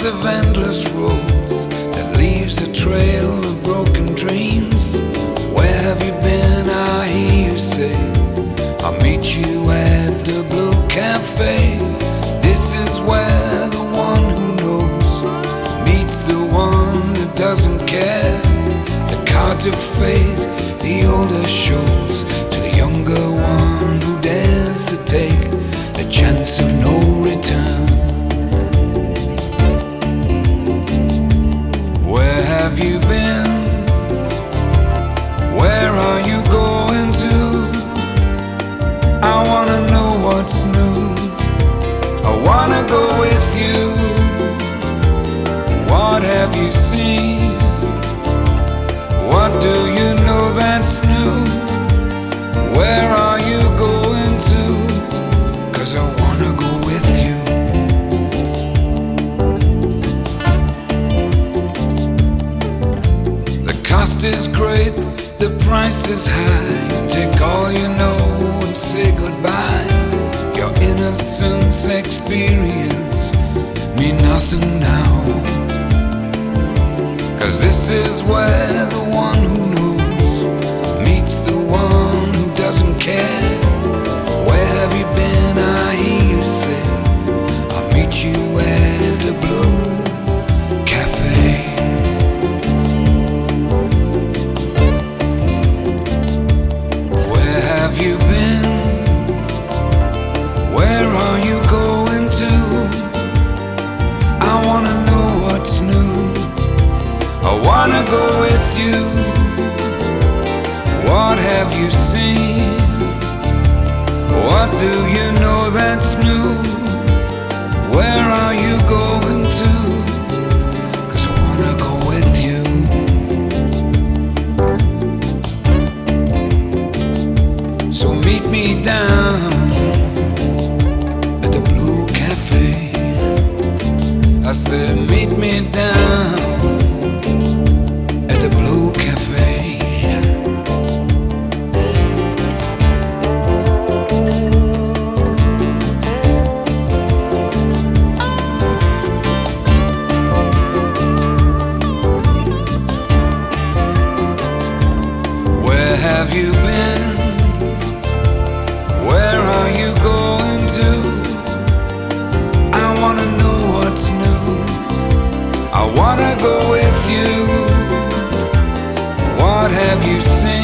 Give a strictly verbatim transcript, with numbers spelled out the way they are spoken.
miles of endless roads that leaves a trail of broken dreams. Where have you been? I hear you say, I'll meet you at the Blue Cafe. This is where the one who knows meets the one that doesn't care. The cards of fate, the older shows, to the younger one who dares to take the chance of no return. Where have you been? Where are you going to? I wanna know what's new. I wanna go with you. What have you seen? What do you know that's new? Where are you going to? 'Cause I wanna go with you. The cost is great, the price is high. Take all you know and say goodbye. Your innocence experience mean nothing now. 'Cause this is where the one who knows meets the one who doesn't care. Where have you been? I hear you say, I'll meet you at the Blue Cafe. Where have you been? Where are you going to? I wanna know what's new. I wanna go with you. What have you seen? What do you know that's new? Where are you going to? 'Cause I wanna go with you. So meet me down at the Blue Cafe. I said meet me down at the Blue Cafe. Where have you been? Where are you going to? I wanna know what's new. I wanna go with you. What have you seen?